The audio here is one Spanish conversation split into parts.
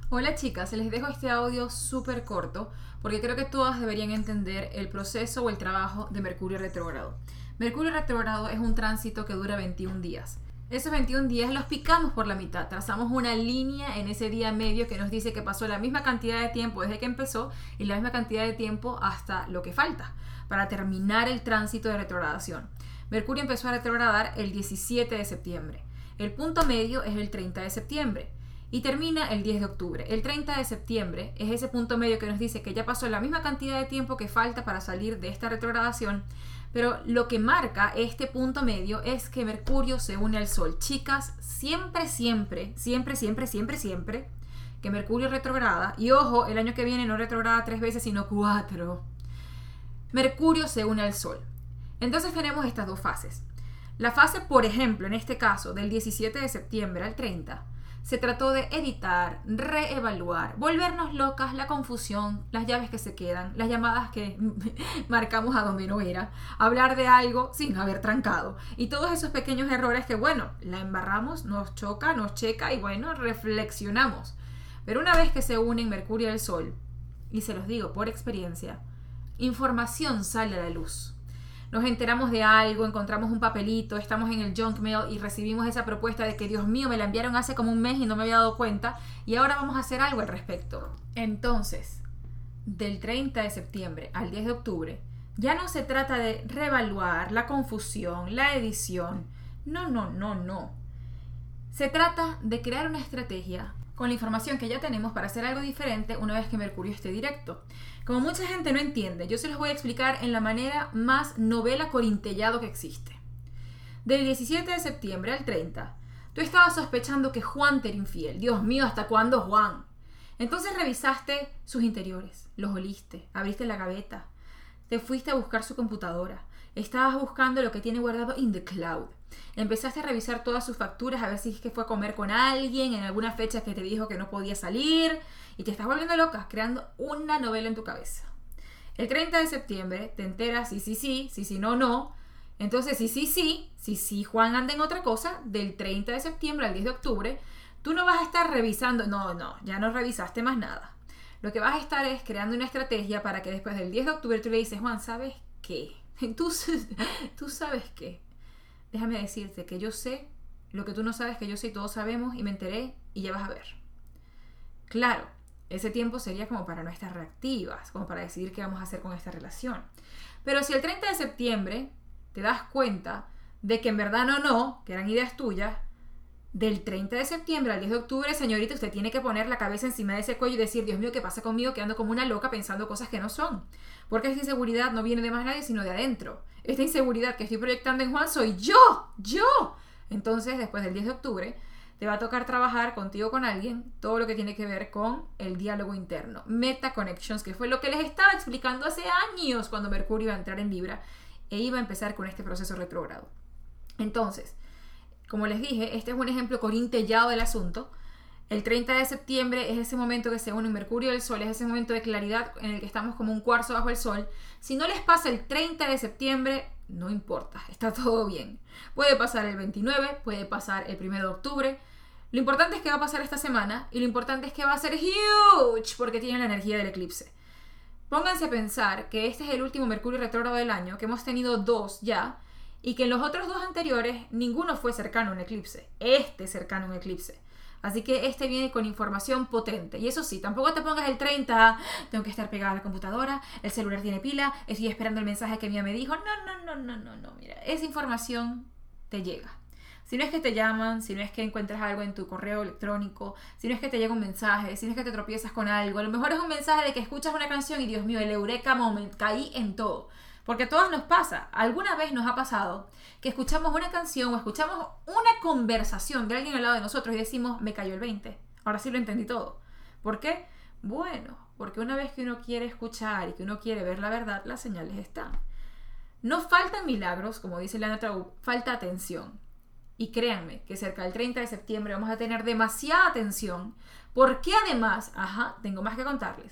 Hola chicas, les dejo este audio súper corto porque creo que todas deberían entender el proceso o el trabajo de Mercurio retrógrado. Mercurio retrógrado es un tránsito que dura 21 días. Esos 21 días los picamos por la mitad, trazamos una línea en ese día medio que nos dice que pasó la misma cantidad de tiempo desde que empezó y la misma cantidad de tiempo hasta lo que falta para terminar el tránsito de retrogradación. Mercurio empezó a retrogradar el 17 de septiembre. El punto medio es el 30 de septiembre. Y termina el 10 de octubre. El 30 de septiembre es ese punto medio que nos dice que ya pasó la misma cantidad de tiempo que falta para salir de esta retrogradación, pero lo que marca este punto medio es que Mercurio se une al Sol. Chicas, siempre que Mercurio retrograda, y ojo, el año que viene no retrograda 3 veces, sino 4, Mercurio se une al Sol. Entonces tenemos estas dos fases. La fase, por ejemplo, en este caso, del 17 de septiembre al 30, se trató de editar, reevaluar, volvernos locas, la confusión, las llaves que se quedan, las llamadas que marcamos a donde no era, hablar de algo sin haber trancado y todos esos pequeños errores que, bueno, la embarramos, nos choca, nos checa y, bueno, reflexionamos. Pero una vez que se unen Mercurio y el Sol, y se los digo por experiencia, información sale a la luz. Nos enteramos de algo, encontramos un papelito, estamos en el junk mail y recibimos esa propuesta de que, Dios mío, me la enviaron hace como un mes y no me había dado cuenta y ahora vamos a hacer algo al respecto. Entonces, del 30 de septiembre al 10 de octubre, ya no se trata de reevaluar la confusión, la edición. No. Se trata de crear una estrategia con la información que ya tenemos para hacer algo diferente una vez que Mercurio esté directo. Como mucha gente no entiende, yo se los voy a explicar en la manera más novela corintellado que existe. Del 17 de septiembre al 30, tú estabas sospechando que Juan te era infiel. Dios mío, ¿hasta cuándo Juan? Entonces revisaste sus interiores, los oliste, abriste la gaveta, te fuiste a buscar su computadora, estabas buscando lo que tiene guardado in the cloud. Empezaste a revisar todas sus facturas a ver si es que fue a comer con alguien en alguna fecha que te dijo que no podía salir y te estás volviendo loca, creando una novela en tu cabeza. El 30 de septiembre te enteras sí, no. Entonces sí, Juan anda en otra cosa. Del 30 de septiembre al 10 de octubre tú no vas a estar revisando, ya no revisaste más nada. Lo que vas a estar es creando una estrategia para que después del 10 de octubre tú le dices, Juan, ¿sabes qué? Tú sabes qué. Déjame decirte que yo sé lo que tú no sabes que yo sé y todos sabemos y me enteré y ya vas a ver. Claro, ese tiempo sería como para no estar reactivas, como para decidir qué vamos a hacer con esta relación. Pero si el 30 de septiembre te das cuenta de que en verdad no, que eran ideas tuyas, del 30 de septiembre al 10 de octubre, señorita, usted tiene que poner la cabeza encima de ese cuello y decir, Dios mío, ¿qué pasa conmigo? Que ando como una loca pensando cosas que no son. Porque esta inseguridad no viene de más nadie, sino de adentro. Esta inseguridad que estoy proyectando en Juan soy yo. Entonces, después del 10 de octubre, te va a tocar trabajar contigo con alguien todo lo que tiene que ver con el diálogo interno. Meta Connections, que fue lo que les estaba explicando hace años cuando Mercurio iba a entrar en Libra e iba a empezar con este proceso retrógrado. Entonces, como les dije, este es un ejemplo corintellado del asunto. El 30 de septiembre es ese momento que se une Mercurio y el Sol, es ese momento de claridad en el que estamos como un cuarzo bajo el Sol. Si no les pasa el 30 de septiembre, no importa, está todo bien. Puede pasar el 29, puede pasar el 1 de octubre. Lo importante es que va a pasar esta semana y lo importante es que va a ser huge porque tiene la energía del eclipse. Pónganse a pensar que este es el último Mercurio retrógrado del año, que hemos tenido 2 ya, y que en los otros 2 anteriores ninguno fue cercano a un eclipse. Este es cercano a un eclipse. Así que este viene con información potente. Y eso sí, tampoco te pongas el 30, tengo que estar pegada a la computadora, el celular tiene pila, estoy esperando el mensaje que Mía me dijo. No, mira, esa información te llega. Si no es que te llaman, si no es que encuentras algo en tu correo electrónico, si no es que te llega un mensaje, si no es que te tropiezas con algo, a lo mejor es un mensaje de que escuchas una canción y Dios mío, el eureka moment, caí en todo. Porque a todas nos pasa, alguna vez nos ha pasado que escuchamos una canción o escuchamos una conversación de alguien al lado de nosotros y decimos, me cayó el 20, ahora sí lo entendí todo. ¿Por qué? Bueno, porque una vez que uno quiere escuchar y que uno quiere ver la verdad, las señales están. No faltan milagros, como dice Lana Traub, falta atención. Y créanme que cerca del 30 de septiembre vamos a tener demasiada atención, porque además, tengo más que contarles.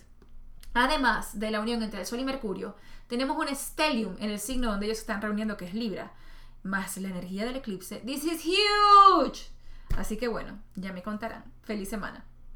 Además de la unión entre el Sol y Mercurio, tenemos un stellium en el signo donde ellos se están reuniendo, que es Libra, más la energía del eclipse. This is huge. Así que bueno, ya me contarán. Feliz semana.